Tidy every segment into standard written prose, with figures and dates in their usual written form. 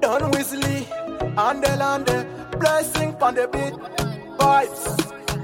Don Weasley, Ande, blessing on the beat, vibes.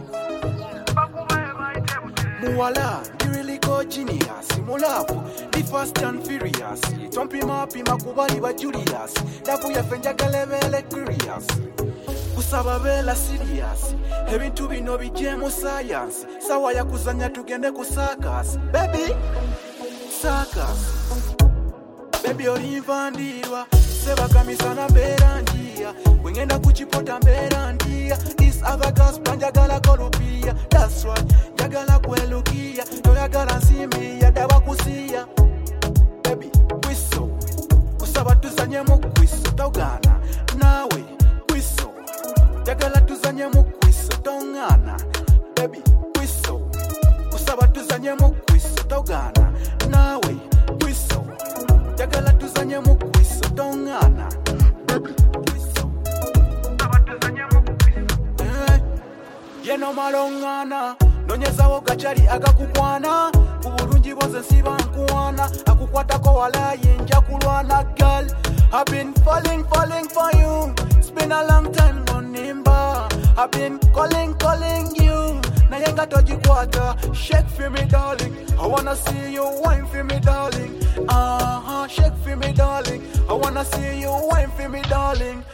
Muala, the really go genius, Mulapu, the fast and furious. Tompi mapi makubali ba Julius, Dapu ya fenja kalevele curious. Kusababela serious, having to be no bijemo science. Sawa ya kuzanya tugende kusakas, baby, sakas. Baby olivandirwa, seba kamisana berandia. Wengenda kuchipota berandia. This other girls panjagala kolupia. That's why, jagala kwelukia. No yagala simia, dawa kusia. Baby, kwiso. Kusaba tuzanye mu kwiso, togana. Nawe, kwiso. Jagala tuzanye mu kwiso, tongana. Baby, kwiso. Kusaba tuzanye mu kwiso, togana. Nawe, kwiso. Jagala tuzanye mu kwiso tongana. Kwiso tuzanye mu kwiso. Yeno malongana. Nonyezawo gachari agakukwana. Ubulungi bwose nsiba nkwana. Akukwatako walaye nja kulwana girl. I've been falling for you. It's been a long time nonimba. I've been calling you. Nayenga tojikwata. Shake for me darling. I wanna see you wine for me darling. Shake for me darling. I wanna see you wine for me darling.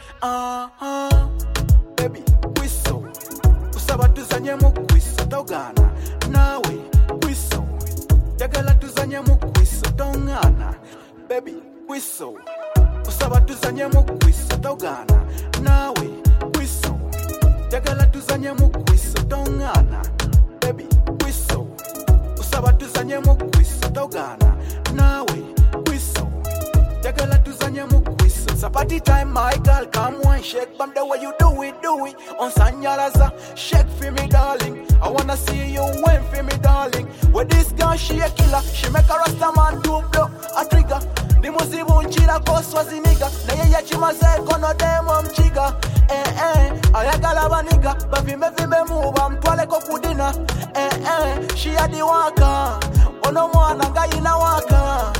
Baby, kwiso. Kusaba tuzanye mu kwiso togana. Nawe, kwiso. Jagala tuzanye mu kwiso tongana. Baby, kwiso. Kusaba tuzanye mu kwiso togana. Nawe, kwiso. Jagala tuzanye mu kwiso tongana. Baby, kwiso. Kusaba tuzanye mu kwiso togana. Nawe, kwiso. Jagala tuzanye mu kwiso. It's a party time, my girl, come on, shake bam the way you do it. On Sanyalaza, shake for me, darling. I wanna see you win for me, darling. With this girl, she a killer. She make a rasta man do blow a trigger. The musibu nchila koswazi nigga. Na yeye chimaze kono demo mchiga. Ayagala baniga. Bavime muba mtwale kokudina. She a di waka. Ono mwana ngai na waka.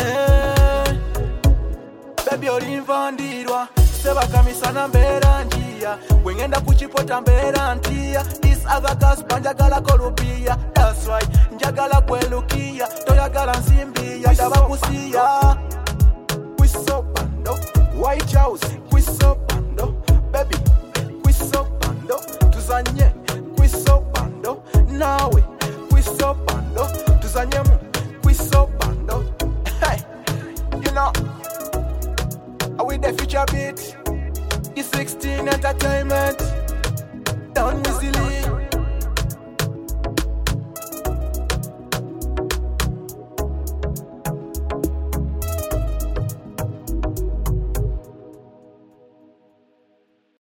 Baby olinvandirwa. Seba kamisana mbera njia. Wengenda kuchipota mbera ntia. This other girls panjagala kolupia. That's why njagala kwelukia. Toyagala nsimbia. Daba kusia. Kwiso bando. White House. Kwiso bando. Baby. Kwiso bando. Tuzanye. Kwiso bando. Nawe. Kwiso bando. Tuzanye mu. Kwiso bando. Hey. You know. With the future beat, it's 16 entertainment. Done easily.